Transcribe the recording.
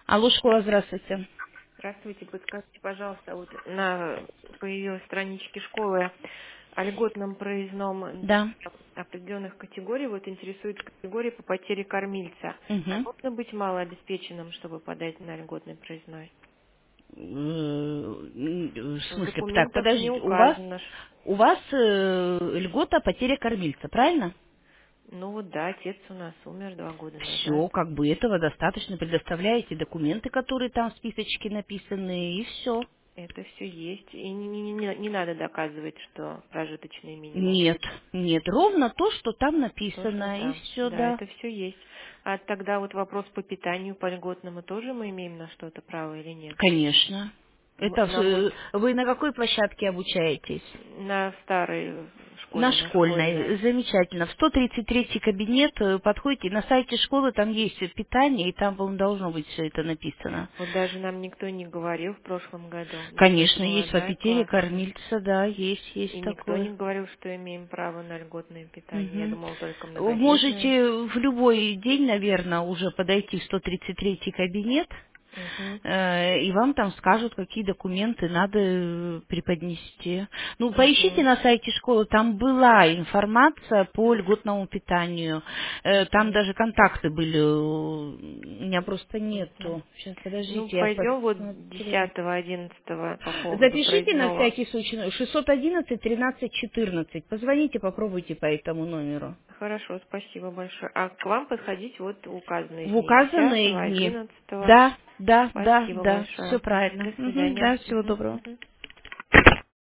Алло, школа, здравствуйте. Здравствуйте, подскажите, пожалуйста, вот по ее страничке школы о льготном проездном Да. определенных категорий, вот интересует категория по потере кормильца. А Угу. нужно быть малообеспеченным, чтобы подать на льготный проездной? В В смысле, так, документах не подождите, указано. у вас льгота потеря кормильца, правильно? Ну вот да, отец у нас умер 2 года назад. Все, как бы этого достаточно. Предоставляете документы, которые там в списочке написаны, и все. Это все есть. И не надо доказывать, что прожиточный минимум. Нет, нет, ровно то, что там То, что написано, и там. все, Да, да. это все есть. А тогда вот вопрос по питанию по льготному тоже мы имеем на что-то право или нет? Конечно. Это Нам вот вы на какой площадке обучаетесь? на старой На школе, на школьной. школьной, замечательно. В 133 кабинет подходите, на сайте школы там есть питание, и там, по-моему, должно быть все это написано. Вот даже нам никто не говорил в прошлом году. Дочь Конечно, есть в молодая, аппетере классная. кормильца, да, есть И никто такое. не говорил, что имеем право на льготное питание. Я Мгм. думала, только Вы многодетные. можете в любой день, наверное, уже подойти в 133 кабинет, Угу, и вам там скажут, какие документы надо преподнести. Ну, поищите угу, на сайте школы, там была информация по льготному питанию. Там угу, даже контакты были, у меня просто угу. нету. Сейчас, Ну, подождите, я пойдем вот посмотрю. 10-11 по поводу Запишите на проездного. всякий случай 611 13 14. Позвоните, попробуйте по этому номеру. Хорошо, спасибо большое. А к вам подходить вот указанные В дни, указанные 10-го, дни. 11-го. Да, да, да, Спасибо да, все большое. правильно. До Мгм, свидания. да, всего доброго. Мгм.